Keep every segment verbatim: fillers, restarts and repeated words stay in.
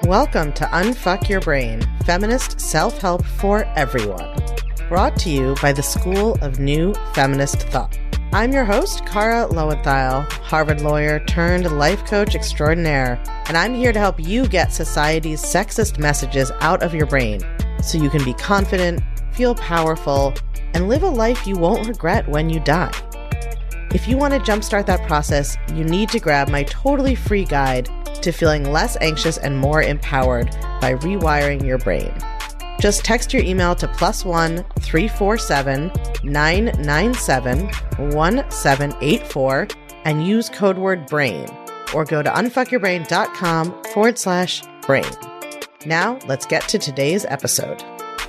Welcome to Unfuck Your Brain, feminist self-help for everyone. Brought to you by the School of New Feminist Thought. I'm your host, Kara Lowenthal, Harvard lawyer turned life coach extraordinaire, and I'm here to help you get society's sexist messages out of your brain so you can be confident, feel powerful, and live a life you won't regret when you die. If you want to jumpstart that process, you need to grab my totally free guide to feeling less anxious and more empowered by rewiring your brain. Just text your email to plus one three four seven nine nine seven one seven eight four and use code word BRAIN, or go to unfuckyourbrain.com forward slash brain. Now let's get to today's episode.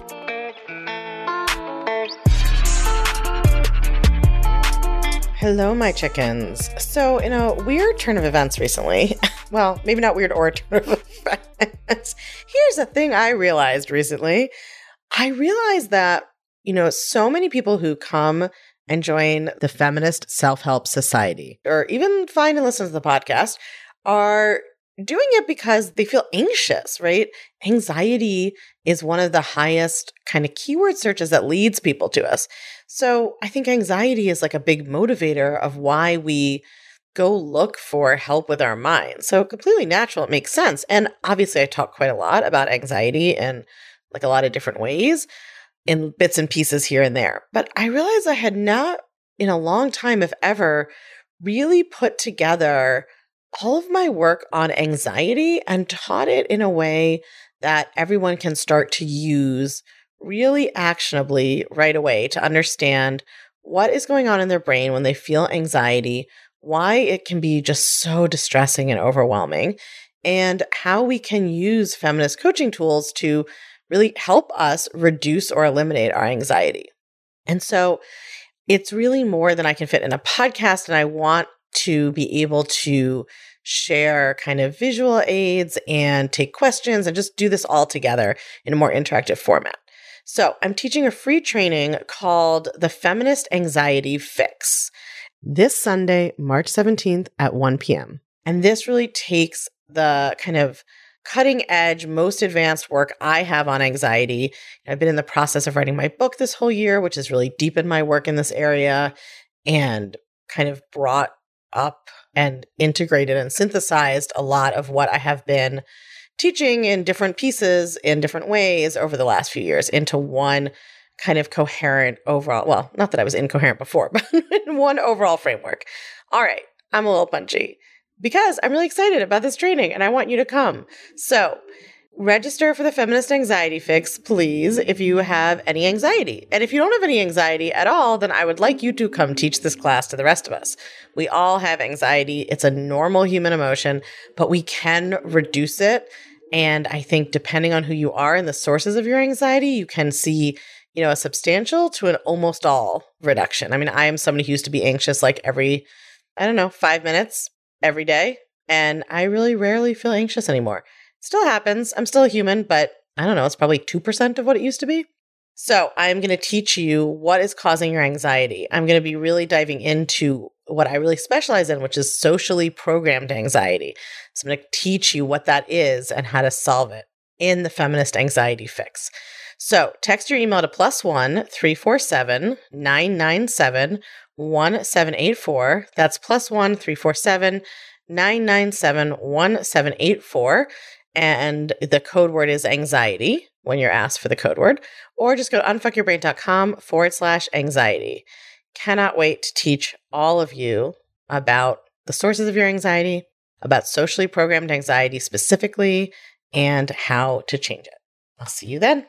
Hello, my chickens. So, in a weird turn of events recently, well, maybe not weird or a turn of events, here's a thing I realized recently. I realized that, you know, so many people who come and join the Feminist Self-Help Society, or even find and listen to the podcast, are doing it because they feel anxious, right? Anxiety is one of the highest kind of keyword searches that leads people to us. So I think anxiety is like a big motivator of why we go look for help with our minds. So completely natural, it makes sense. And obviously I talk quite a lot about anxiety in like a lot of different ways, in bits and pieces here and there. But I realized I had not in a long time, if ever, really put together all of my work on anxiety and taught it in a way that everyone can start to use really actionably right away to understand what is going on in their brain when they feel anxiety, why it can be just so distressing and overwhelming, and how we can use feminist coaching tools to really help us reduce or eliminate our anxiety. And so it's really more than I can fit in a podcast, and I want to be able to share kind of visual aids and take questions and just do this all together in a more interactive format. So I'm teaching a free training called the Feminist Anxiety Fix this Sunday, March seventeenth at one p.m. And this really takes the kind of cutting edge, most advanced work I have on anxiety. I've been in the process of writing my book this whole year, which has really deepened my work in this area and kind of brought up and integrated and synthesized a lot of what I have been teaching in different pieces in different ways over the last few years into one kind of coherent overall, well, not that I was incoherent before, but in one overall framework. All right, I'm a little punchy because I'm really excited about this training and I want you to come. So register for the Feminist Anxiety Fix, please, if you have any anxiety. And if you don't have any anxiety at all, then I would like you to come teach this class to the rest of us. We all have anxiety. It's a normal human emotion, but we can reduce it. And I think depending on who you are and the sources of your anxiety, you can see, you know, a substantial to an almost all reduction. I mean, I am somebody who used to be anxious like every, I don't know, five minutes every day. And I really rarely feel anxious anymore. Still happens. I'm still a human, but I don't know, it's probably two percent of what it used to be. So I'm going to teach you what is causing your anxiety. I'm going to be really diving into what I really specialize in, which is socially programmed anxiety. So I'm going to teach you what that is and how to solve it in the Feminist Anxiety Fix. So text your email to plus one three four seven nine nine seven one seven eight four. That's plus one three four seven nine nine seven one seven eight four. And the code word is anxiety when you're asked for the code word, or just go to unfuckyourbrain.com forward slash anxiety. Cannot wait to teach all of you about the sources of your anxiety, about socially programmed anxiety specifically, and how to change it. I'll see you then.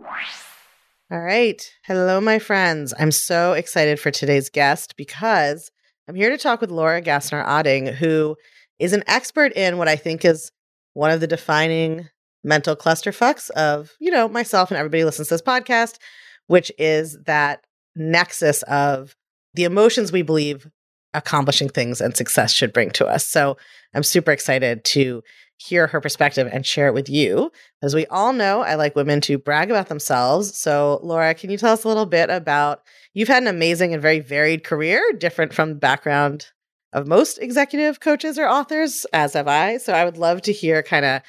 All right. Hello, my friends. I'm so excited for today's guest because I'm here to talk with Laura Gassner-Otting, who is an expert in what I think is one of the defining mental clusterfucks of, you know, myself and everybody who listens to this podcast, which is that nexus of the emotions we believe accomplishing things and success should bring to us. So I'm super excited to hear her perspective and share it with you. As we all know, I like women to brag about themselves. So Laura, can you tell us a little bit about, you've had an amazing and very varied career, different from the background of most executive coaches or authors, as have I. So I would love to hear kind of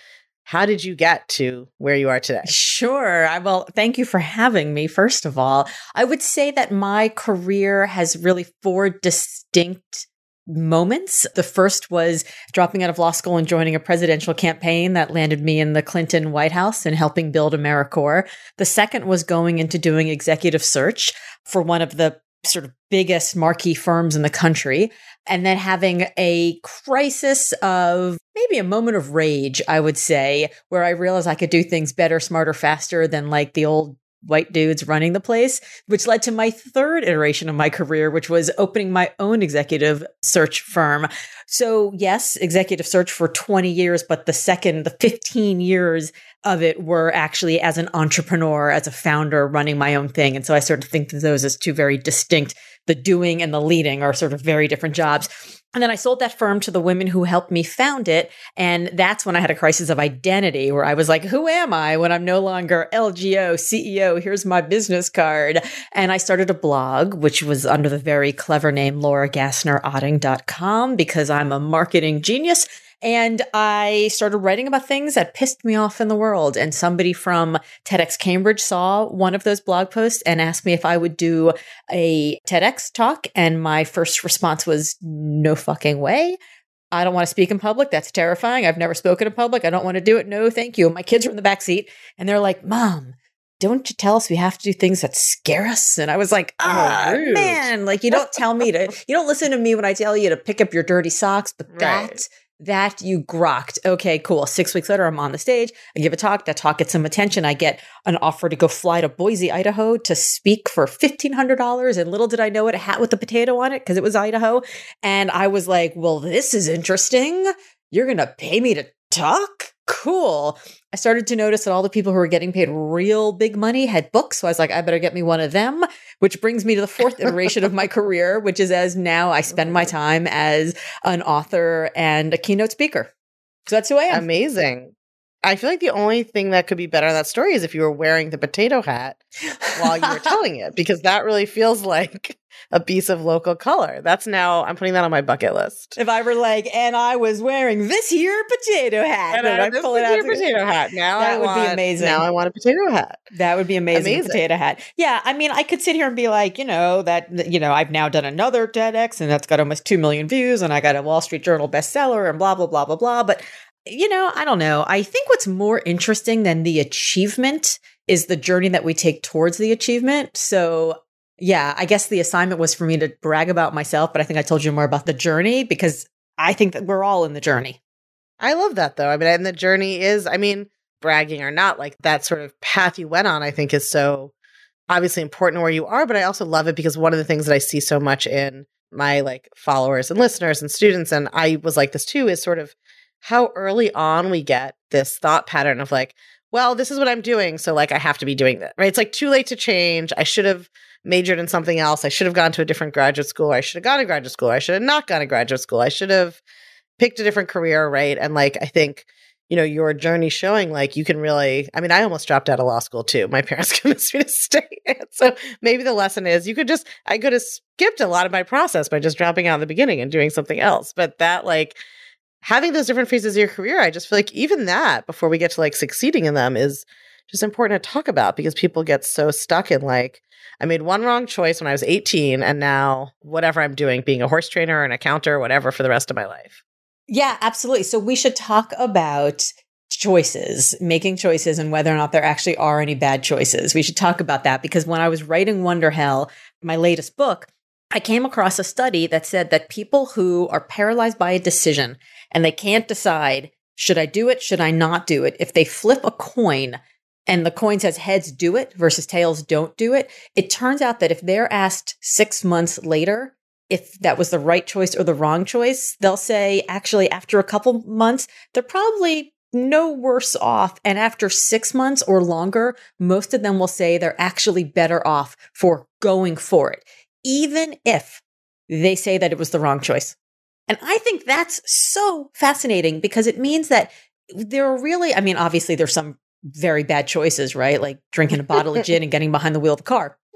how did you get to where you are today? Sure. I, well, thank you for having me. First of all, I would say that my career has really four distinct moments. The first was dropping out of law school and joining a presidential campaign that landed me in the Clinton White House and helping build AmeriCorps. The second was going into doing executive search for one of the sort of biggest marquee firms in the country, and then having a crisis of maybe a moment of rage, I would say, where I realized I could do things better, smarter, faster than like the old white dudes running the place, which led to my third iteration of my career, which was opening my own executive search firm. So yes, executive search for twenty years, but the second, the fifteen years of it were actually as an entrepreneur, as a founder, running my own thing. And so I sort of think of those as two very distinct. The doing and the leading are sort of very different jobs. And then I sold that firm to the women who helped me found it. And that's when I had a crisis of identity where I was like, who am I when I'm no longer L G O, C E O? Here's my business card. And I started a blog, which was under the very clever name laura gassner otting dot com because I'm a marketing genius. And I started writing about things that pissed me off in the world. And somebody from TEDx Cambridge saw one of those blog posts and asked me if I would do a TEDx talk. And my first response was, no fucking way. I don't want to speak in public. That's terrifying. I've never spoken in public. I don't want to do it. No, thank you. My kids were in the back seat and they're like, Mom, don't you tell us we have to do things that scare us? And I was like, ah, oh, man, like you don't tell me to, you don't listen to me when I tell you to pick up your dirty socks, but Right. that That you grokked. Okay, cool. Six weeks later, I'm on the stage. I give a talk. That talk gets some attention. I get an offer to go fly to Boise, Idaho to speak for fifteen hundred dollars. And little did I know it, a hat with a potato on it because it was Idaho. And I was like, well, this is interesting. You're going to pay me to talk? Cool. I started to notice that all the people who were getting paid real big money had books. So I was like, I better get me one of them, which brings me to the fourth iteration of my career, which is as now I spend my time as an author and a keynote speaker. So that's who I am. Amazing. I feel like the only thing that could be better in that story is if you were wearing the potato hat while you were telling it, because that really feels like a piece of local color. That's now, I'm putting that on my bucket list. If I were like, and I was wearing this here potato hat. And I, I pull it out your potato hat. Now that I would want, be amazing. Now I want a potato hat. That would be amazing. Amazing. Potato hat. Yeah. I mean, I could sit here and be like, you know, that, you know, I've now done another TEDx and that's got almost two million views and I got a Wall Street Journal bestseller and blah, blah, blah, blah, blah. But you know, I don't know. I think what's more interesting than the achievement is the journey that we take towards the achievement. So yeah, I guess the assignment was for me to brag about myself, but I think I told you more about the journey because I think that we're all in the journey. I love that though. I mean, and the journey is, I mean, bragging or not, like that sort of path you went on, I think is so obviously important where you are, but I also love it because one of the things that I see so much in my like followers and listeners and students, and I was like this too, is sort of how early on we get this thought pattern of like, well, this is what I'm doing. So like, I have to be doing that, right? It's like too late to change. I should have majored in something else. I should have gone to a different graduate school. I should have gone to graduate school. I should have not gone to graduate school. I should have picked a different career, right? And like, I think, you know, your journey showing like you can really, I mean, I almost dropped out of law school too. My parents convinced me to stay. So maybe the lesson is you could just, I could have skipped a lot of my process by just dropping out in the beginning and doing something else. But that like, having those different phases of your career, I just feel like even that before we get to like succeeding in them is just important to talk about because people get so stuck in like, I made one wrong choice when I was eighteen and now whatever I'm doing, being a horse trainer or an accountant or whatever for the rest of my life. Yeah, absolutely. So we should talk about choices, making choices and whether or not there actually are any bad choices. We should talk about that because when I was writing Wonder Hell, my latest book, I came across a study that said that people who are paralyzed by a decision and they can't decide, should I do it? Should I not do it? If they flip a coin and the coin says heads do it versus tails don't do it, it turns out that if they're asked six months later, if that was the right choice or the wrong choice, they'll say, actually, after a couple months, they're probably no worse off. And after six months or longer, most of them will say they're actually better off for going for it, even if they say that it was the wrong choice. And I think that's so fascinating because it means that there are really, I mean, obviously there's some very bad choices, right? Like drinking a bottle of gin and getting behind the wheel of the car.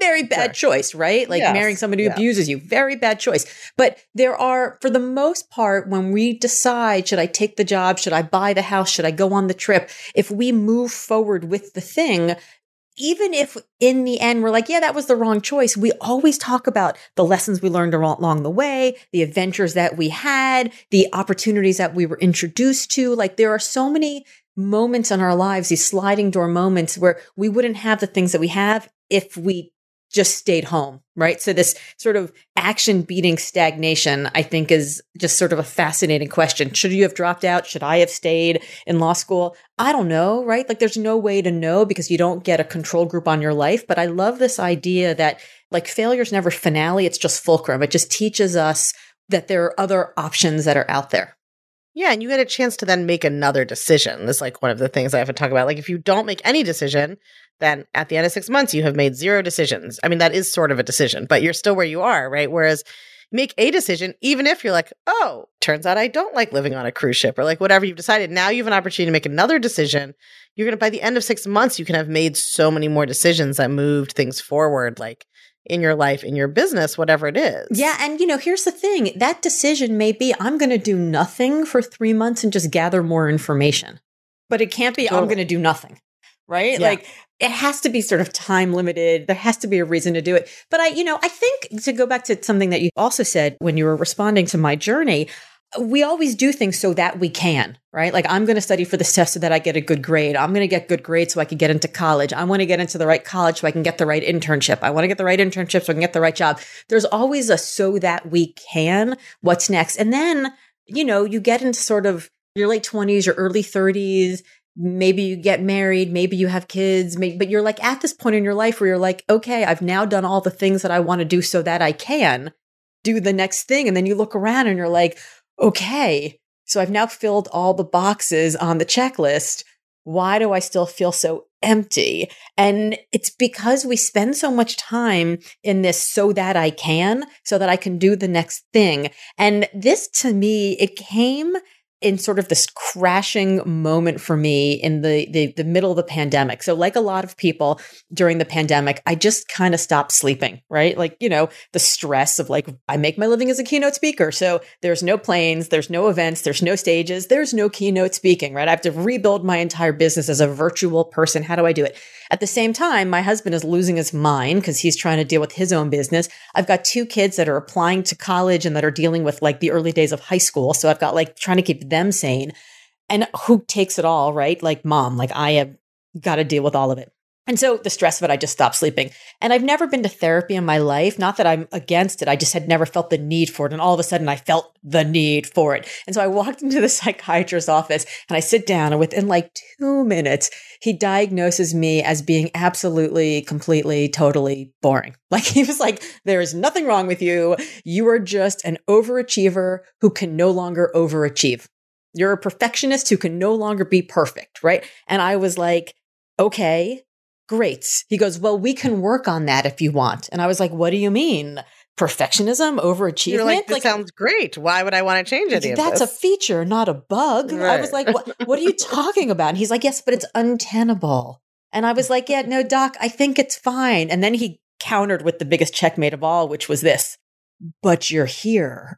very bad Sure. choice, right? Like Yes. marrying somebody who Yeah. abuses you, very bad choice. But there are, for the most part, when we decide, should I take the job? Should I buy the house? Should I go on the trip? If we move forward with the thing, even if in the end we're like, yeah, that was the wrong choice, we always talk about the lessons we learned along the way, the adventures that we had, the opportunities that we were introduced to. Like there are so many moments in our lives, these sliding door moments where we wouldn't have the things that we have if we just stayed home, right? So this sort of action beating stagnation, I think, is just sort of a fascinating question. Should you have dropped out? Should I have stayed in law school? I don't know, right? Like there's no way to know because you don't get a control group on your life. But I love this idea that like failure's never finale. It's just fulcrum. It just teaches us that there are other options that are out there. Yeah, and you get a chance to then make another decision. That's like one of the things I have to talk about. Like if you don't make any decision, then at the end of six months, you have made zero decisions. I mean, that is sort of a decision, but you're still where you are, right? Whereas make a decision, even if you're like, oh, turns out I don't like living on a cruise ship or like whatever you've decided. Now you have an opportunity to make another decision. You're going to, by the end of six months, you can have made so many more decisions that moved things forward, like in your life, in your business, whatever it is. Yeah. And, you know, here's the thing. That decision may be, I'm going to do nothing for three months and just gather more information. But it can't be, totally. I'm going to do nothing. Right? Yeah. Like it has to be sort of time limited. There has to be a reason to do it. But I, you know, I think to go back to something that you also said when you were responding to my journey, we always do things so that we can, right? Like I'm going to study for this test so that I get a good grade. I'm going to get good grades so I can get into college. I want to get into the right college so I can get the right internship. I want to get the right internship so I can get the right job. There's always a so that we can, what's next? And then, you know, you get into sort of your late twenties, your early thirties. Maybe you get married, maybe you have kids, maybe, but you're like at this point in your life where you're like, okay, I've now done all the things that I want to do so that I can do the next thing. And then you look around and you're like, okay, so I've now filled all the boxes on the checklist. Why do I still feel so empty? And it's because we spend so much time in this so that I can, so that I can do the next thing. And this to me, it came in sort of this crashing moment for me in the, the the middle of the pandemic. So like a lot of people during the pandemic, I just kind of stopped sleeping, right? Like, you know, the stress of like, I make my living as a keynote speaker. So there's no planes, there's no events, there's no stages, there's no keynote speaking, right? I have to rebuild my entire business as a virtual person. How do I do it? At the same time, my husband is losing his mind because he's trying to deal with his own business. I've got two kids that are applying to college and that are dealing with like the early days of high school. So I've got like trying to keep them sane. And who takes it all, right? Like mom, like I have got to deal with all of it. And so the stress of it, I just stopped sleeping. And I've never been to therapy in my life. Not that I'm against it. I just had never felt the need for it. And all of a sudden I felt the need for it. And so I walked into the psychiatrist's office and I sit down and within like two minutes, he diagnoses me as being absolutely, completely, totally boring. Like he was like, there is nothing wrong with you. You are just an overachiever who can no longer overachieve. You're a perfectionist who can no longer be perfect. Right. And I was like, okay. Great. He goes, well, we can work on that if you want. And I was like, what do you mean? Perfectionism, overachievement? You're like, this like, sounds great. Why would I want to change any of that's this? a feature, not a bug. Right. I was like, what, what are you talking about? And he's like, yes, but it's untenable. And I was like, yeah, no, doc, I think it's fine. And then he countered with the biggest checkmate of all, which was this, but you're here.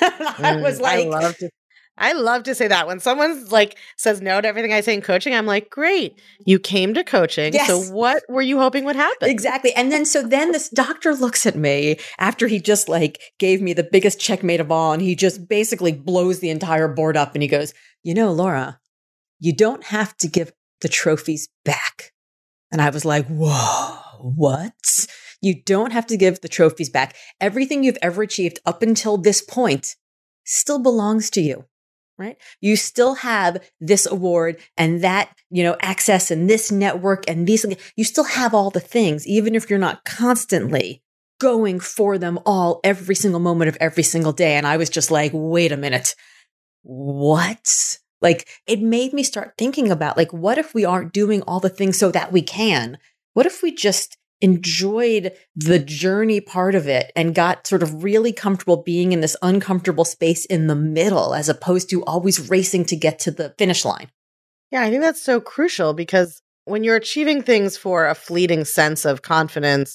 I was like, I love to I love to say that when someone like says no to everything I say in coaching, I'm like, great, you came to coaching. Yes. So what were you hoping would happen? Exactly. And then, so then this doctor looks at me after he just like gave me the biggest checkmate of all. And he just basically blows the entire board up. And he goes, you know, Laura, you don't have to give the trophies back. And I was like, whoa, what? You don't have to give the trophies back. Everything you've ever achieved up until this point still belongs to you. Right? You still have this award and that, you know, access and this network and these, you still have all the things, even if you're not constantly going for them all every single moment of every single day. And I was just like, wait a minute, what? Like it made me start thinking about like, what if we aren't doing all the things so that we can? What if we just enjoyed the journey part of it and got sort of really comfortable being in this uncomfortable space in the middle, as opposed to always racing to get to the finish line? Yeah, I think that's so crucial because when you're achieving things for a fleeting sense of confidence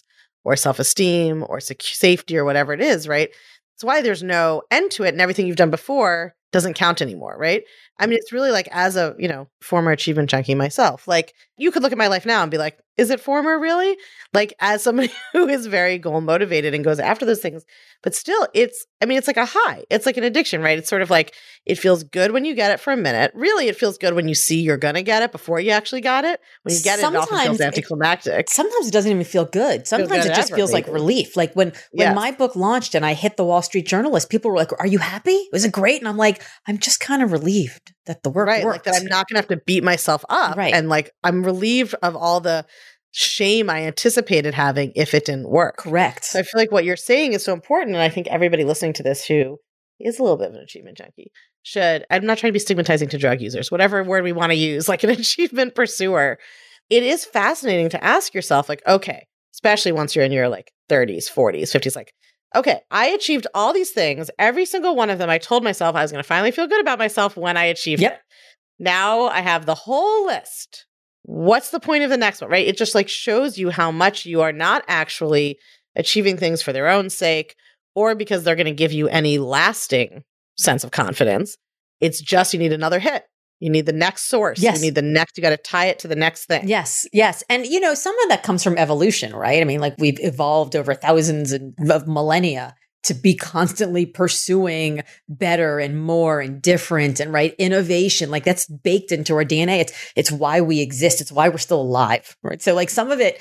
or self-esteem or sec- safety or whatever it is, right? That's why there's no end to it, and everything you've done before doesn't count anymore, right? I mean, it's really like, as a, you know, former achievement junkie myself, like, you could look at my life now and be like, is it former really? Like, as somebody who is very goal motivated and goes after those things, but still it's, I mean, it's like a high. It's like an addiction, right? It's sort of like, it feels good when you get it for a minute. Really, it feels good when you see you're going to get it before you actually got it. When you get sometimes it, it often feels anticlimactic. It, sometimes it doesn't even feel good. Sometimes good it just feels like relief. Like when, when yes. my book launched and I hit the Wall Street Journalist, people were like, are you happy? Was it great? And I'm like, I'm just kind of relieved that the work right, worked. Like that I'm not going to have to beat myself up. Right. And like, I'm relieved of all the shame I anticipated having if it didn't work. Correct. So I feel like what you're saying is so important. And I think everybody listening to this who is a little bit of an achievement junkie should, I'm not trying to be stigmatizing to drug users, whatever word we want to use, like an achievement pursuer. It is fascinating to ask yourself, like, okay, especially once you're in your like thirties, forties, fifties, like, okay, I achieved all these things. Every single one of them, I told myself I was going to finally feel good about myself when I achieved yep. it. Now I have the whole list. What's the point of the next one, right? It just like shows you how much you are not actually achieving things for their own sake or because they're going to give you any lasting sense of confidence. It's just you need another hit. You need the next source. Yes. You need the next, you got to tie it to the next thing. Yes. Yes. And, you know, some of that comes from evolution, right? I mean, like we've evolved over thousands of millennia to be constantly pursuing better and more and different and right innovation. Like that's baked into our D N A. It's, it's why we exist. It's why we're still alive, right? So like some of it,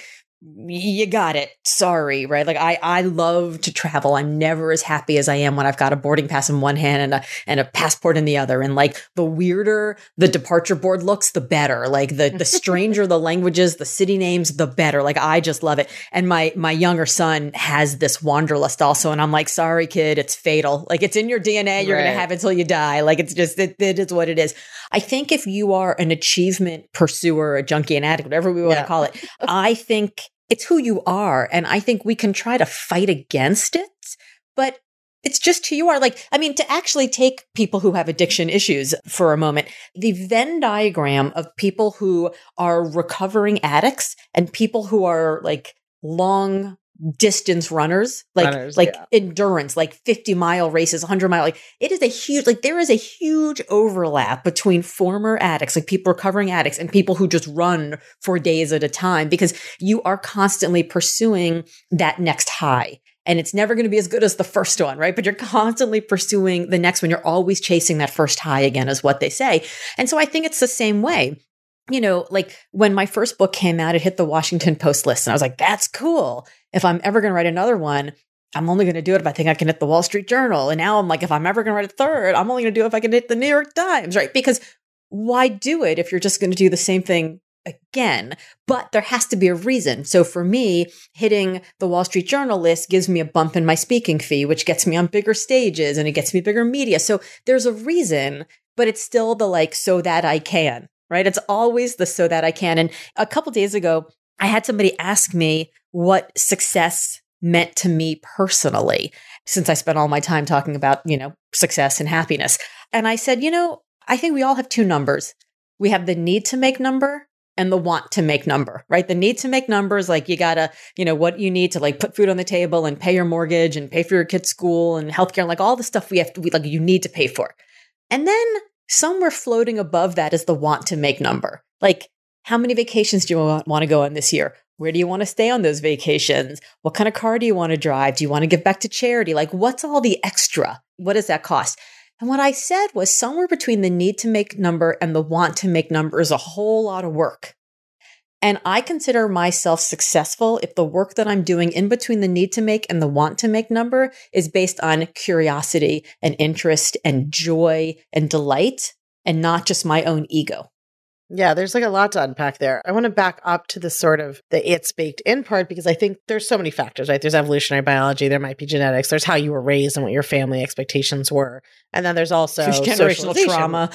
you got it. Sorry, right? Like I, I love to travel. I'm never as happy as I am when I've got a boarding pass in one hand and a, and a passport in the other. And like the weirder the departure board looks, the better. Like the, the stranger the languages, the city names, the better. Like I just love it. And my, my younger son has this wanderlust also. And I'm like, sorry, kid, it's fatal. Like it's in your D N A. You're right. going to have it until you die. Like it's just, it, it is what it is. I think if you are an achievement pursuer, a junkie, an addict, whatever we want yeah. to call it, I think it's who you are. And I think we can try to fight against it, but it's just who you are. Like, I mean, to actually take people who have addiction issues for a moment, the Venn diagram of people who are recovering addicts and people who are like long distance runners, like, runners, like yeah. endurance, like fifty mile races, one hundred mile, like it is a huge, like there is a huge overlap between former addicts, like people recovering addicts and people who just run for days at a time because you are constantly pursuing that next high. And it's never going to be as good as the first one, right? But you're constantly pursuing the next one. You're always chasing that first high again, is what they say. And so I think it's the same way. You know, like when my first book came out, it hit the Washington Post list. And I was like, that's cool. If I'm ever going to write another one, I'm only going to do it if I think I can hit the Wall Street Journal. And now I'm like, if I'm ever going to write a third, I'm only going to do it if I can hit the New York Times, right? Because why do it if you're just going to do the same thing again? But there has to be a reason. So for me, hitting the Wall Street Journal list gives me a bump in my speaking fee, which gets me on bigger stages and it gets me bigger media. So there's a reason, but it's still the like, so that I can. Right? It's always the so that I can. And a couple days ago, I had somebody ask me what success meant to me personally, since I spent all my time talking about, you know, success and happiness. And I said, you know, I think we all have two numbers. We have the need to make number and the want to make number, right? The need to make numbers, like you gotta, you know, what you need to like put food on the table and pay your mortgage and pay for your kid's school and healthcare, and like all the stuff we have to, we, like you need to pay for. And then somewhere floating above that is the want to make number. Like, how many vacations do you want, want to go on this year? Where do you want to stay on those vacations? What kind of car do you want to drive? Do you want to give back to charity? Like, what's all the extra? What does that cost? And what I said was somewhere between the need to make number and the want to make number is a whole lot of work. And I consider myself successful if the work that I'm doing in between the need to make and the want to make number is based on curiosity and interest and joy and delight and not just my own ego. Yeah, there's like a lot to unpack there. I want to back up to the sort of the it's baked in part because I think there's so many factors, right? There's evolutionary biology, there might be genetics, there's how you were raised and what your family expectations were. And then there's also there's generational trauma.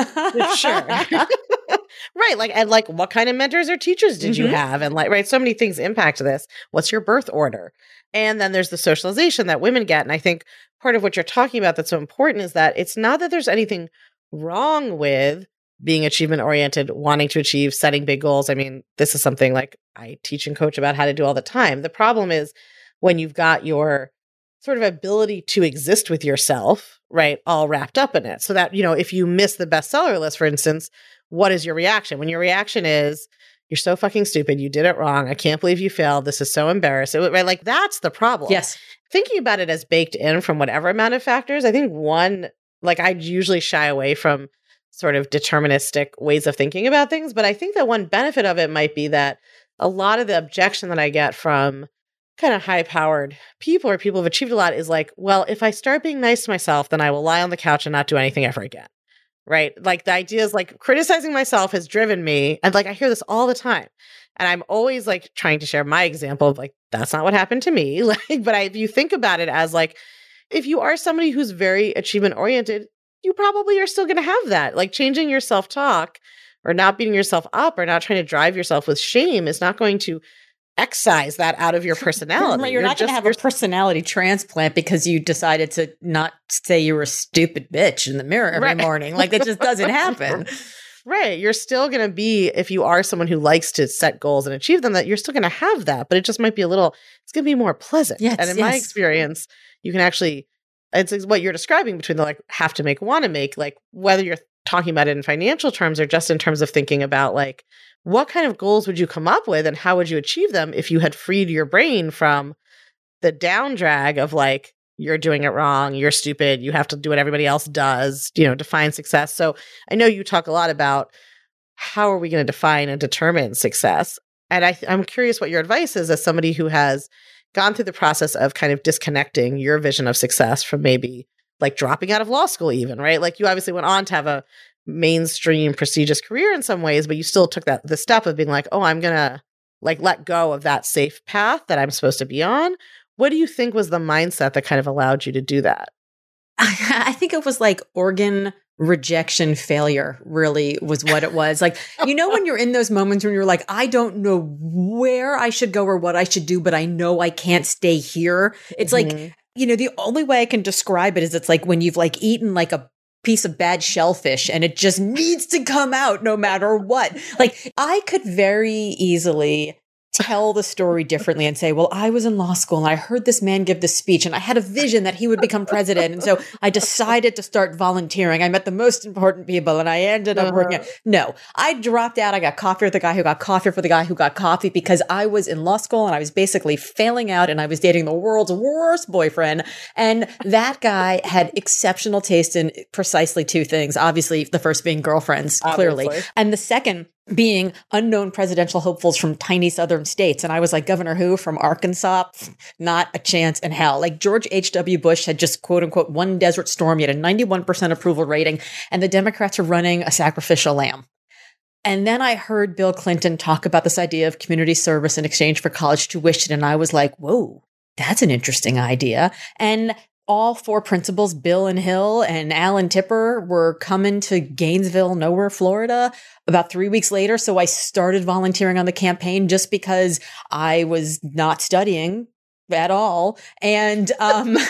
Sure. Right. Like, and like, what kind of mentors or teachers did mm-hmm. you have? And like, right. So many things impact this. What's your birth order? And then there's the socialization that women get. And I think part of what you're talking about that's so important is that it's not that there's anything wrong with being achievement oriented, wanting to achieve, setting big goals. I mean, this is something like I teach and coach about how to do all the time. The problem is when you've got your sort of ability to exist with yourself, right, all wrapped up in it. So that, you know, if you miss the bestseller list, for instance, what is your reaction? When your reaction is, you're so fucking stupid, you did it wrong, I can't believe you failed, this is so embarrassing, right? Like, that's the problem. Yes. Thinking about it as baked in from whatever amount of factors, I think one, like I usually shy away from sort of deterministic ways of thinking about things, but I think that one benefit of it might be that a lot of the objection that I get from kind of high-powered people or people who've achieved a lot is like, well, if I start being nice to myself, then I will lie on the couch and not do anything ever again, right? Like the idea is like criticizing myself has driven me, and like I hear this all the time, and I'm always like trying to share my example of like, that's not what happened to me. Like, but I, if you think about it as like, if you are somebody who's very achievement-oriented, you probably are still going to have that. Like changing your self-talk or not beating yourself up or not trying to drive yourself with shame is not going to excise that out of your personality. Right, you're, you're not going to have a personality transplant because you decided to not say you were a stupid bitch in the mirror every right. morning. Like that just doesn't happen. Right. You're still going to be, if you are someone who likes to set goals and achieve them, that you're still going to have that, but it just might be a little, it's going to be more pleasant. Yes, and in yes. my experience, you can actually, it's what you're describing between the like have to make, want to make, like whether you're talking about it in financial terms or just in terms of thinking about like, what kind of goals would you come up with and how would you achieve them if you had freed your brain from the down drag of like, you're doing it wrong, you're stupid, you have to do what everybody else does, you know, define success. So I know you talk a lot about how are we going to define and determine success? And I, I'm curious what your advice is as somebody who has gone through the process of kind of disconnecting your vision of success from maybe like dropping out of law school even, right? Like you obviously went on to have a mainstream prestigious career in some ways, but you still took that the step of being like, oh, I'm going to like let go of that safe path that I'm supposed to be on. What do you think was the mindset that kind of allowed you to do that? I think it was like organ rejection failure really was what it was. Like, you know, when you're in those moments when you're like, I don't know where I should go or what I should do, but I know I can't stay here. It's mm-hmm. like, you know, the only way I can describe it is it's like when you've like eaten like a piece of bad shellfish and it just needs to come out no matter what. Like I could very easily tell the story differently and say, well, I was in law school and I heard this man give this speech and I had a vision that he would become president. And so I decided to start volunteering. I met the most important people and I ended up uh-huh. working. No, I dropped out. I got coffee with the guy who got coffee for the guy who got coffee because I was in law school and I was basically failing out and I was dating the world's worst boyfriend. And that guy had exceptional taste in precisely two things. Obviously, the first being girlfriends, clearly. Obviously. And the second being unknown presidential hopefuls from tiny southern states. And I was like, Governor who from Arkansas? Not a chance in hell. Like George H W. Bush had just quote unquote won Desert Storm. He had a ninety-one percent approval rating and the Democrats were running a sacrificial lamb. And then I heard Bill Clinton talk about this idea of community service in exchange for college tuition. And I was like, whoa, that's an interesting idea. And all four principals, Bill and Hill and Alan Tipper, were coming to Gainesville, nowhere, Florida, about three weeks later. So I started volunteering on the campaign just because I was not studying at all. And, um,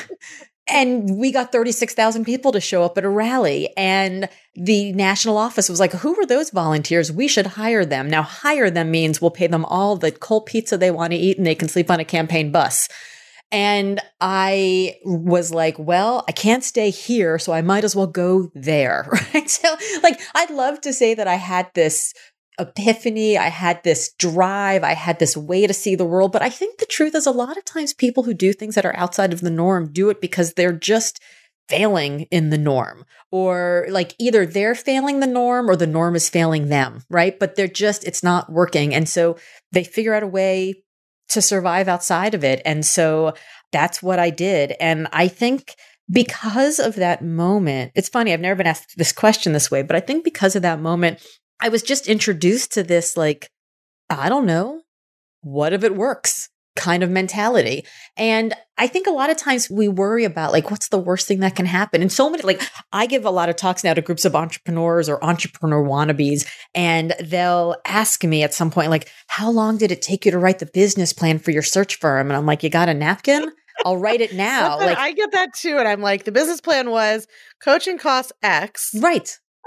and we got thirty-six thousand people to show up at a rally. And the national office was like, who are those volunteers? We should hire them. Now, hire them means we'll pay them all the cold pizza they want to eat and they can sleep on a campaign bus. And I was like, well, I can't stay here, so I might as well go there, right? So like, I'd love to say that I had this epiphany, I had this drive, I had this way to see the world. But I think the truth is a lot of times people who do things that are outside of the norm do it because they're just failing in the norm, or like either they're failing the norm or the norm is failing them, right? But they're just, it's not working. And so they figure out a way to survive outside of it. And so that's what I did. And I think because of that moment, it's funny, I've never been asked this question this way, but I think because of that moment, I was just introduced to this, like, I don't know, what if it works kind of mentality. And I think a lot of times we worry about like, what's the worst thing that can happen? And so many, like I give a lot of talks now to groups of entrepreneurs or entrepreneur wannabes, and they'll ask me at some point, like, how long did it take you to write the business plan for your search firm? And I'm like, you got a napkin? I'll write it now. Like I get that too. And I'm like, the business plan was coaching costs X. Right.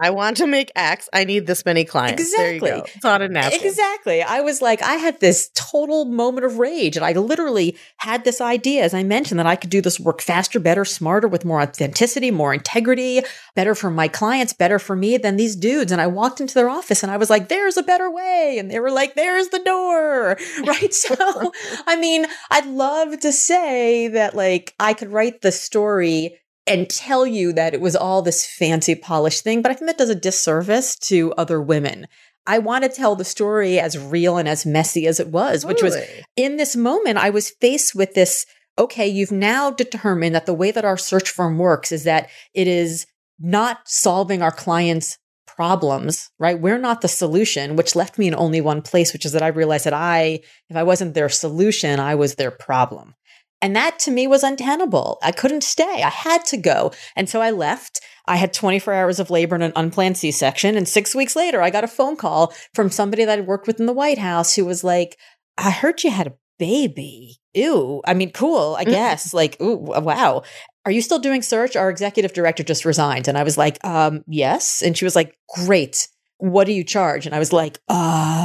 I want to make X. I need this many clients. Exactly. There you go. It's on a napkin. Exactly. I was like, I had this total moment of rage, and I literally had this idea, as I mentioned, that I could do this work faster, better, smarter, with more authenticity, more integrity, better for my clients, better for me than these dudes. And I walked into their office and I was like, there's a better way. And they were like, there's the door. Right. So, I mean, I'd love to say that like I could write the story and tell you that it was all this fancy polished thing, but I think that does a disservice to other women. I want to tell the story as real and as messy as it was, Totally. which was in this moment, I was faced with this, okay, you've now determined that the way that our search firm works is that it is not solving our clients' problems, right? We're not the solution, which left me in only one place, which is that I realized that I, if I wasn't their solution, I was their problem. And that to me was untenable. I couldn't stay. I had to go. And so I left. I had twenty-four hours of labor and an unplanned C-section. And six weeks later, I got a phone call from somebody that I'd worked with in the White House who was like, I heard you had a baby. Ew. I mean, cool, I guess. Like, ooh, wow. Are you still doing search? Our executive director just resigned. And I was like, um, yes. And she was like, great. What do you charge? And I was like, a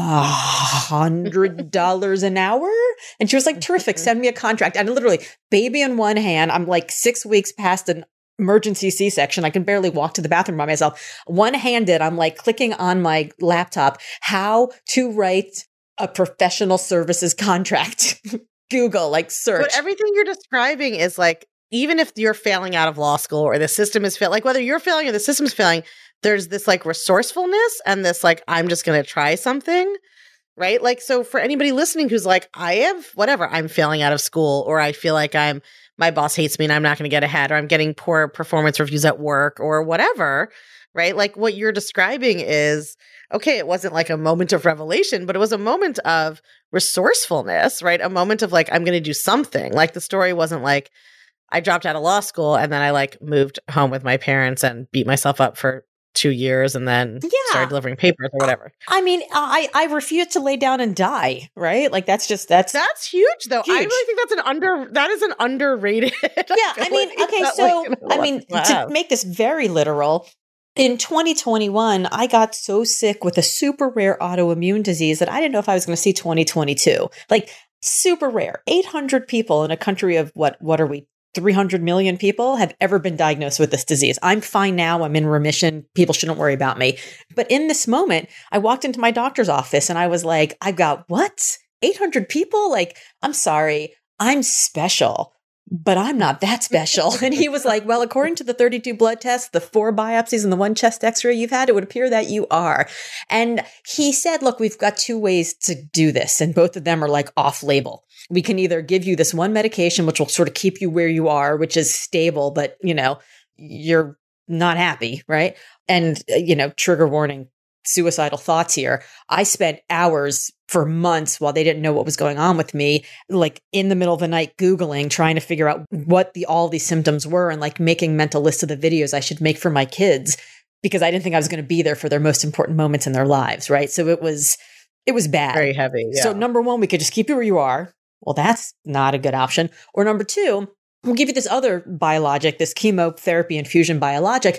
hundred dollars an hour. And she was like, terrific. Send me a contract. And literally baby in one hand. I'm like six weeks past an emergency C-section. I can barely walk to the bathroom by myself. One handed, I'm like clicking on my laptop, how to write a professional services contract. Google, like search. But everything you're describing is like, even if you're failing out of law school or the system is failing, like whether you're failing or the system's failing, there's this like resourcefulness and this like, I'm just going to try something, right? Like, so for anybody listening who's like, I have whatever, I'm failing out of school, or I feel like I'm, my boss hates me and I'm not going to get ahead, or I'm getting poor performance reviews at work or whatever, right? Like what you're describing is, okay, it wasn't like a moment of revelation, but it was a moment of resourcefulness, right? A moment of like, I'm going to do something. Like the story wasn't like, I dropped out of law school and then I like moved home with my parents and beat myself up for two years and then Yeah. started delivering papers or whatever. I mean, I, I refuse to lay down and die, right? Like that's just, that's, That's huge though. I Huge. really think that's an under, that is an underrated. yeah. I mean, okay. So, I mean, to make this very literal, in twenty twenty-one, I got so sick with a super rare autoimmune disease that I didn't know if I was going to see twenty twenty-two. Like super rare. eight hundred people in a country of what, what are we? three hundred million people have ever been diagnosed with this disease. I'm fine now. I'm in remission. People shouldn't worry about me. But in this moment, I walked into my doctor's office and I was like, I've got what? eight hundred people? Like, I'm sorry. I'm special, but I'm not that special. And he was like, well, according to the thirty-two blood tests, the four biopsies and the one chest x-ray you've had, it would appear that you are. And he said, look, we've got two ways to do this. And both of them are like off label. We can either give you this one medication, which will sort of keep you where you are, which is stable, but you know, you're not happy, right? And, uh, you know, trigger warning, suicidal thoughts here. I spent hours for months while they didn't know what was going on with me, like in the middle of the night, Googling, trying to figure out what the, all these symptoms were and like making mental lists of the videos I should make for my kids because I didn't think I was going to be there for their most important moments in their lives. Right. So it was, it was bad. Very heavy. Yeah. So number one, we could just keep you where you are. Well, that's not a good option. Or number two, we'll give you this other biologic, this chemotherapy infusion biologic,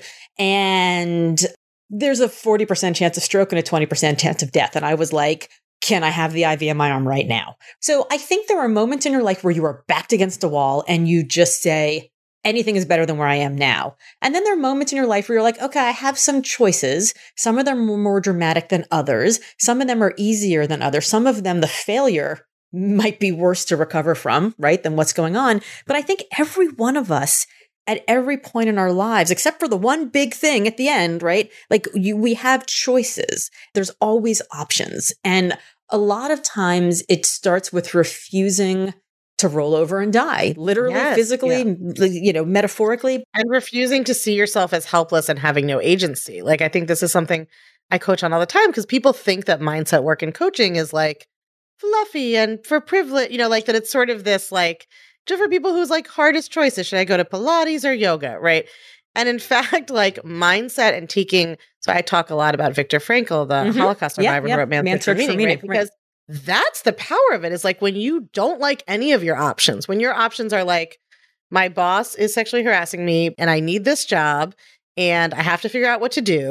and there's a forty percent chance of stroke and a twenty percent chance of death. And I was like, can I have the I V in my arm right now? So I think there are moments in your life where you are backed against a wall and you just say, anything is better than where I am now. And then there are moments in your life where you're like, okay, I have some choices. Some of them are more dramatic than others. Some of them are easier than others. Some of them, the failure might be worse to recover from, right, than what's going on. But I think every one of us at every point in our lives, except for the one big thing at the end, right? Like you, we have choices. There's always options. And a lot of times it starts with refusing to roll over and die, literally, Yes, physically, yeah. you know, metaphorically. And refusing to see yourself as helpless and having no agency. Like, I think this is something I coach on all the time because people think that mindset work and coaching is like fluffy and for privilege, you know, like that it's sort of this like, just for people who's like hardest choices. Should I go to Pilates or yoga? Right. And in fact, like mindset and taking, so I talk a lot about Viktor Frankl, the Mhm. Holocaust survivor Yeah, who wrote Man's Man's Search for Search for Meaning, Meaning, right? right. Because that's the power of it is like when you don't like any of your options, when your options are like, my boss is sexually harassing me and I need this job and I have to figure out what to do.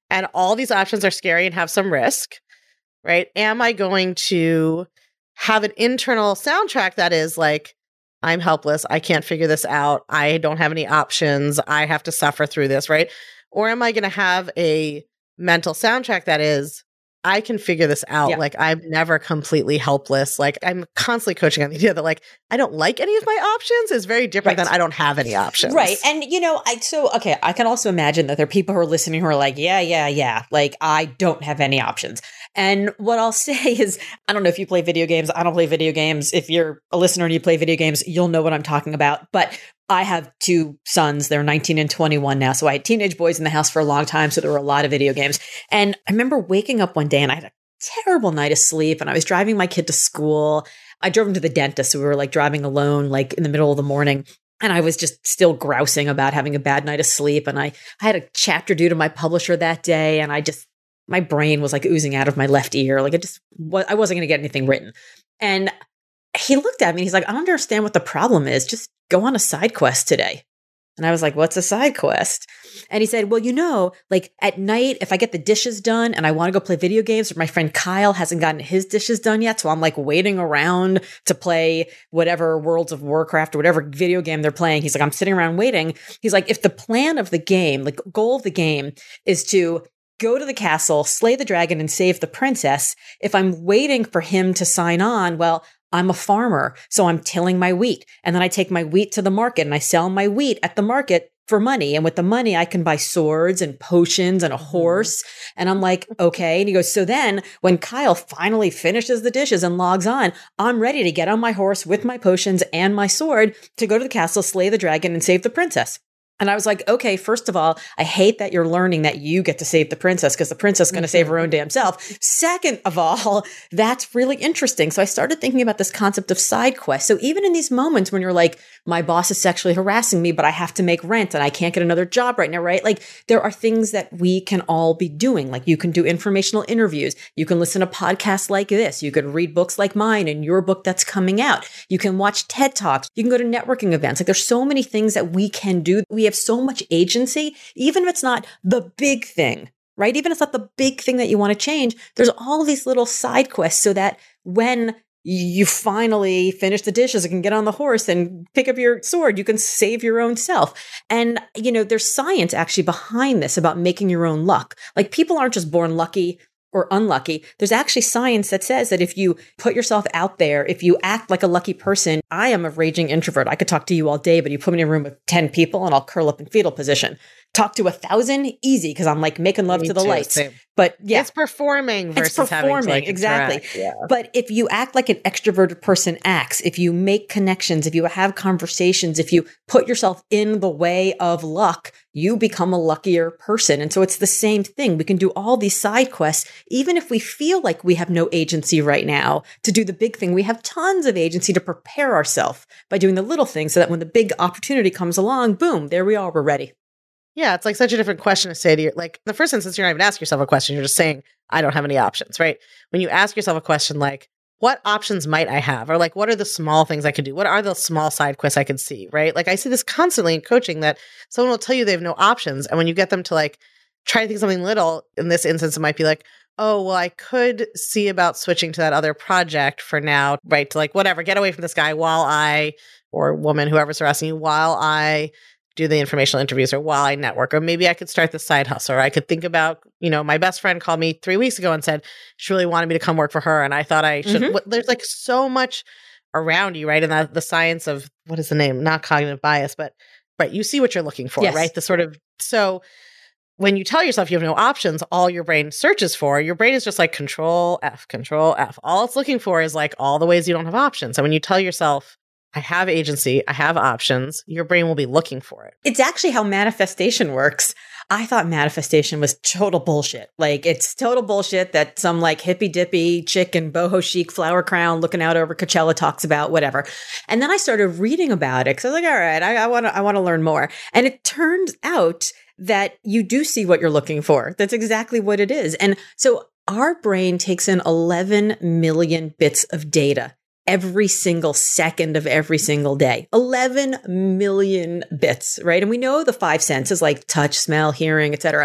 and all these options are scary and have some risk, right? Am I going to have an internal soundtrack that is like, I'm helpless, I can't figure this out, I don't have any options, I have to suffer through this, right? Or am I going to have a mental soundtrack that is, I can figure this out. Yeah. Like, I'm never completely helpless. Like, I'm constantly coaching on the idea that, like, I don't like any of my options is very different Right. than I don't have any options. Right. And, you know, I, so, okay, I can also imagine that there are people who are listening who are like, yeah, yeah, yeah, like, I don't have any options. And what I'll say is, I don't know if you play video games. I don't play video games. If you're a listener and you play video games, you'll know what I'm talking about. But I have two sons. They're nineteen and twenty-one now. So I had teenage boys in the house for a long time. So there were a lot of video games. And I remember waking up one day and I had a terrible night of sleep and I was driving my kid to school. I drove him to the dentist. So we were like driving alone, like in the middle of the morning. And I was just still grousing about having a bad night of sleep. And I, I had a chapter due to my publisher that day. And I just, my brain was like oozing out of my left ear. Like it just, I wasn't going to get anything written. And he looked at me and he's like, I don't understand what the problem is. Just go on a side quest today. And I was like, what's a side quest? And he said, well, you know, like at night, if I get the dishes done and I want to go play video games, or my friend Kyle hasn't gotten his dishes done yet. So I'm like waiting around to play whatever Worlds of Warcraft or whatever video game they're playing. He's like, I'm sitting around waiting. He's like, if the plan of the game, the goal of the game is to go to the castle, slay the dragon and save the princess, if I'm waiting for him to sign on, well, I'm a farmer, so I'm tilling my wheat. And then I take my wheat to the market and I sell my wheat at the market for money. And with the money, I can buy swords and potions and a horse. And I'm like, okay. And he goes, so then when Kyle finally finishes the dishes and logs on, I'm ready to get on my horse with my potions and my sword to go to the castle, slay the dragon and save the princess. And I was like, okay, first of all, I hate that you're learning that you get to save the princess because the princess is going to save her own damn self. Second of all, that's really interesting. So I started thinking about this concept of side quests. So even in these moments when you're like, my boss is sexually harassing me, but I have to make rent and I can't get another job right now, right? Like there are things that we can all be doing. Like you can do informational interviews. You can listen to podcasts like this. You can read books like mine and your book that's coming out. You can watch TED Talks. You can go to networking events. Like there's so many things that we can do. We have so much agency, even if it's not the big thing, right? Even if it's not the big thing that you want to change, there's all these little side quests so that when you finally finish the dishes and can get on the horse and pick up your sword, you can save your own self. And, you know, there's science actually behind this about making your own luck. Like people aren't just born lucky or unlucky. There's actually science that says that if you put yourself out there, if you act like a lucky person, I am a raging introvert. I could talk to you all day, but you put me in a room with ten people and I'll curl up in fetal position. Talk to a thousand, easy, because I'm like making love Me to the too, lights. same. But yeah. It's performing versus It's performing, having to, like, exactly. interact. Yeah. But if you act like an extroverted person acts, if you make connections, if you have conversations, if you put yourself in the way of luck, you become a luckier person. And so it's the same thing. We can do all these side quests, even if we feel like we have no agency right now to do the big thing. We have tons of agency to prepare ourselves by doing the little things so that when the big opportunity comes along, boom, there we are, we're ready. Yeah, it's like such a different question to say to you. Like, in the first instance, you're not even asking yourself a question. You're just saying, I don't have any options, right? When you ask yourself a question like, what options might I have? Or like, what are the small things I could do? What are the small side quests I could see, right? Like, I see this constantly in coaching that someone will tell you they have no options. And when you get them to like, try to think of something little, in this instance, it might be like, oh, well, I could see about switching to that other project for now, right? To like, whatever, get away from this guy while I, or woman, whoever's harassing you, while I do the informational interviews or while I network, or maybe I could start the side hustle, or I could think about, you know, my best friend called me three weeks ago and said she really wanted me to come work for her. And I thought I should, mm-hmm. There's like so much around you, right? And the, the science of, what is the name? Not cognitive bias, but right. You see what you're looking for, yes. Right? The sort of, so when you tell yourself you have no options, all your brain searches for, your brain is just like control F, control F. All it's looking for is like all the ways you don't have options. So when you tell yourself, I have agency, I have options, your brain will be looking for it. It's actually how manifestation works. I thought manifestation was total bullshit. Like, it's total bullshit that some like hippy dippy chick in boho chic flower crown looking out over Coachella talks about, whatever. And then I started reading about it because I was like, all right, I want to I want to learn more. And it turns out that you do see what you're looking for. That's exactly what it is. And so our brain takes in eleven million bits of data every single second of every single day. eleven million bits, right? And we know the five senses like touch, smell, hearing, et cetera.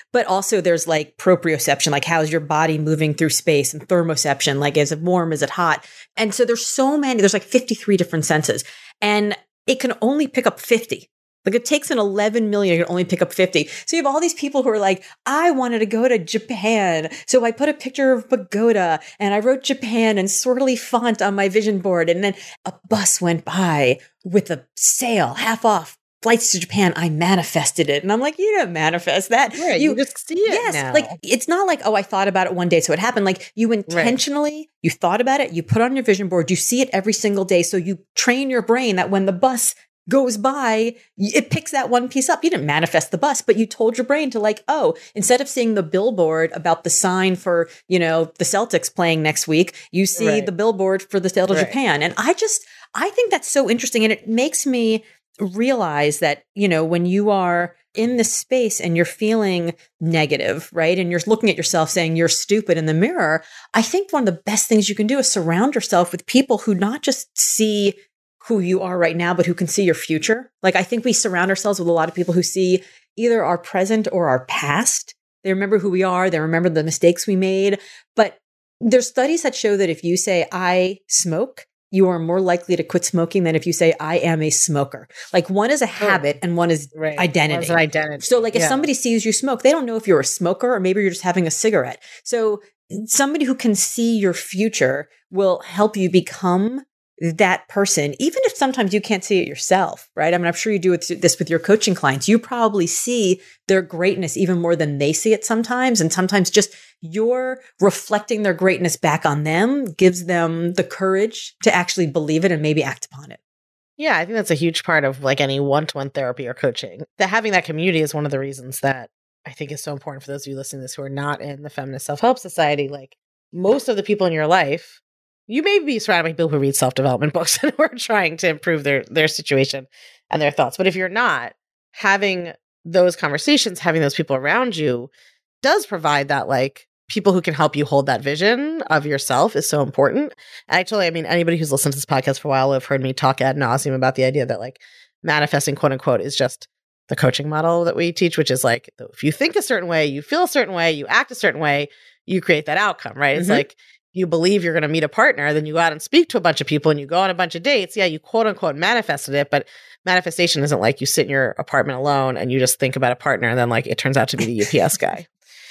But also there's like proprioception, like how's your body moving through space, and thermoception, like is it warm, is it hot? And so there's so many, there's like fifty-three different senses, and it can only pick up fifty. Like it takes an eleven million, you can only pick up fifty. So you have all these people who are like, I wanted to go to Japan. So I put a picture of pagoda and I wrote Japan in swirly font on my vision board. And then a bus went by with a sale, half off flights to Japan. I manifested it. And I'm like, you didn't manifest that. Right, you, you just see it yes, now. Like it's not like, oh, I thought about it one day, so it happened. Like you intentionally, right. you thought about it, you put it on your vision board, you see it every single day. So you train your brain that when the bus goes by, it picks that one piece up. You didn't manifest the bus, but you told your brain to like, oh, instead of seeing the billboard about the sign for, you know, the Celtics playing next week, you see right. the billboard for the sale to right. Japan. And I just, I think that's so interesting. And it makes me realize that, you know, when you are in this space and you're feeling negative, right? And you're looking at yourself saying you're stupid in the mirror, I think one of the best things you can do is surround yourself with people who not just see who you are right now, but who can see your future. Like, I think we surround ourselves with a lot of people who see either our present or our past. They remember who we are. They remember the mistakes we made. But there's studies that show that if you say, I smoke, you are more likely to quit smoking than if you say, I am a smoker. Like one is a habit and one is right. identity. One's an identity. So like if yeah. somebody sees you smoke, they don't know if you're a smoker or maybe you're just having a cigarette. So somebody who can see your future will help you become that person, even if sometimes you can't see it yourself, right? I mean, I'm sure you do this with your coaching clients. You probably see their greatness even more than they see it sometimes. And sometimes just you're reflecting their greatness back on them gives them the courage to actually believe it and maybe act upon it. Yeah, I think that's a huge part of like any one-to-one therapy or coaching. That having that community is one of the reasons that I think is so important for those of you listening to this who are not in the Feminist Self-Help Society. Like most of the people in your life, you may be surrounded by people who read self-development books and who are trying to improve their, their situation and their thoughts. But if you're not, having those conversations, having those people around you does provide that like people who can help you hold that vision of yourself is so important. And I totally, I mean, anybody who's listened to this podcast for a while have heard me talk ad nauseum about the idea that like manifesting, quote unquote, is just the coaching model that we teach, which is like, if you think a certain way, you feel a certain way, you act a certain way, you create that outcome, right? Mm-hmm. It's like, you believe you're going to meet a partner, then you go out and speak to a bunch of people and you go on a bunch of dates. Yeah, you quote unquote manifested it, but manifestation isn't like you sit in your apartment alone and you just think about a partner and then like it turns out to be the U P S guy.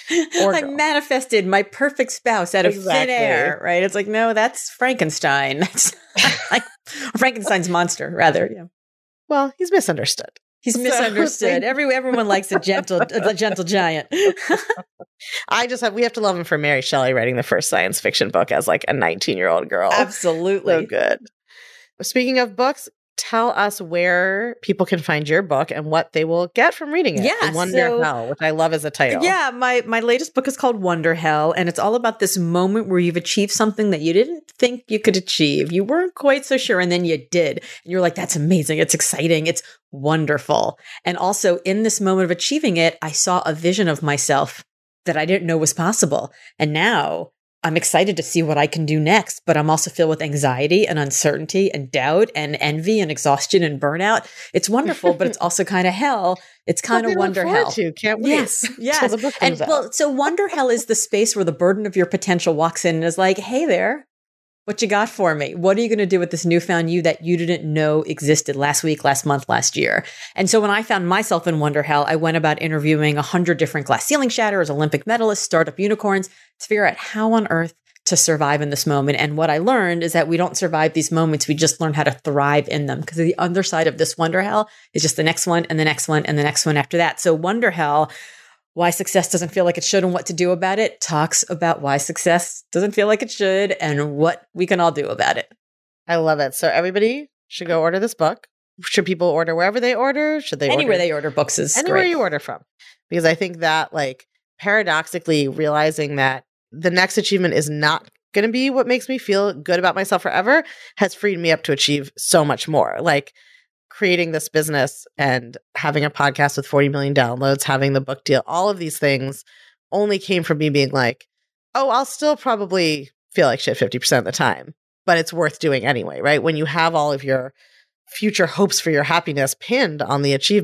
I manifested my perfect spouse out of exactly. thin air, right? It's like, no, that's Frankenstein. That's like Frankenstein's monster, rather. Yeah. Well, he's misunderstood. He's so, misunderstood. Every, everyone likes a gentle, a gentle giant. I just have, we have to love him for Mary Shelley writing the first science fiction book as like a nineteen year old girl. Absolutely. So good. Speaking of books, tell us where people can find your book and what they will get from reading it. Yeah. Wonder so, Hell, which I love as a title. Yeah. My, my latest book is called Wonder Hell. And it's all about this moment where you've achieved something that you didn't think you could achieve. You weren't quite so sure. And then you did. And you're like, that's amazing. It's exciting. It's wonderful. And also in this moment of achieving it, I saw a vision of myself that I didn't know was possible. And now I'm excited to see what I can do next, but I'm also filled with anxiety and uncertainty and doubt and envy and exhaustion and burnout. It's wonderful, but it's also kind of hell. It's kind of wonder hell. To. Can't wait. Yes, yes. The book and out. Well, so wonder hell is the space where the burden of your potential walks in and is like, "Hey there, what you got for me? What are you going to do with this newfound you that you didn't know existed last week, last month, last year?" And so when I found myself in Wonder Hell, I went about interviewing a hundred different glass ceiling shatterers, Olympic medalists, startup unicorns to figure out how on earth to survive in this moment. And what I learned is that we don't survive these moments. We just learn how to thrive in them, because the other side of this Wonder Hell is just the next one and the next one and the next one after that. So Wonder Hell, why success doesn't feel like it should and what to do about it, talks about why success doesn't feel like it should and what we can all do about it. I love it. So everybody should go order this book. Should people order wherever they order? Should they Anywhere order? they order books is Anywhere great. you order from. Because I think that like paradoxically realizing that the next achievement is not going to be what makes me feel good about myself forever has freed me up to achieve so much more. Like creating this business and having a podcast with forty million downloads, having the book deal, all of these things only came from me being like, oh, I'll still probably feel like shit fifty percent of the time, but it's worth doing anyway, right? When you have all of your future hopes for your happiness pinned on the achievement,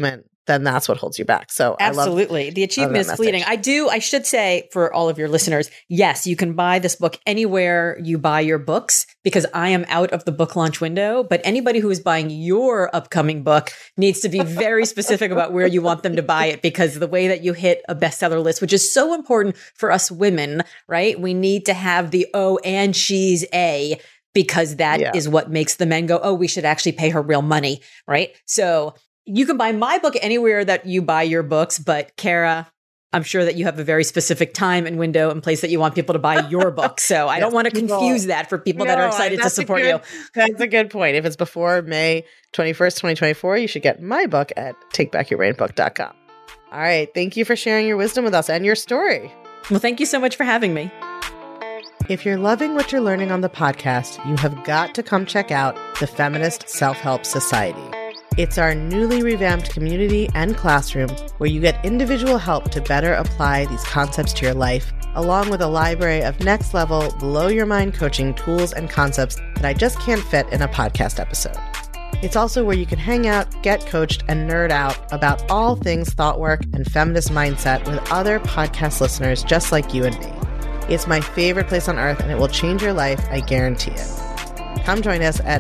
then that's what holds you back. So absolutely. I love, the achievement is fleeting. I do, I should say for all of your listeners, yes, you can buy this book anywhere you buy your books because I am out of the book launch window. But anybody who is buying your upcoming book needs to be very specific about where you want them to buy it, because the way that you hit a bestseller list, which is so important for us women, right? We need to have the, oh, and she's a, because that yeah. is what makes the men go, oh, we should actually pay her real money, right? So you can buy my book anywhere that you buy your books, but Kara, I'm sure that you have a very specific time and window and place that you want people to buy your book. So I yes, don't want to confuse that for people no, that are excited to support good, you. That's a good point. If it's before May twenty-first, twenty twenty-four, you should get my book at take back your brain book dot com. All right. Thank you for sharing your wisdom with us and your story. Well, thank you so much for having me. If you're loving what you're learning on the podcast, you have got to come check out the Feminist Self-Help Society. It's our newly revamped community and classroom where you get individual help to better apply these concepts to your life, along with a library of next-level, blow-your-mind coaching tools and concepts that I just can't fit in a podcast episode. It's also where you can hang out, get coached, and nerd out about all things thought work and feminist mindset with other podcast listeners just like you and me. It's my favorite place on earth, and it will change your life, I guarantee it. Come join us at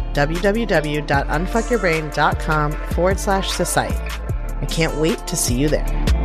www.unfuckyourbrain.com forward slash society. I can't wait to see you there.